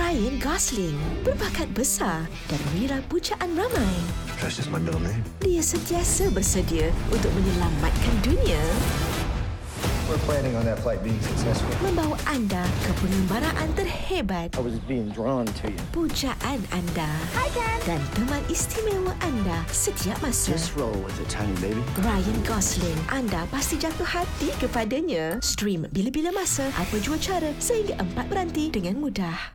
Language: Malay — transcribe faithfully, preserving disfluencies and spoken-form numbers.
Ryan Gosling berbakat besar dan wira pujaan ramai. That's just my middle name. Dia sentiasa bersedia untuk menyelamatkan dunia, We're planning on that flight being successful. membawa anda ke pengembaraan terhebat, I was being drawn to you. pujaan anda dan teman istimewa anda setiap masa. Just roll with it, tiny baby. Ryan Gosling, anda pasti jatuh hati kepadanya. Stream bila-bila masa, apa jua cara sehingga empat beranti dengan mudah.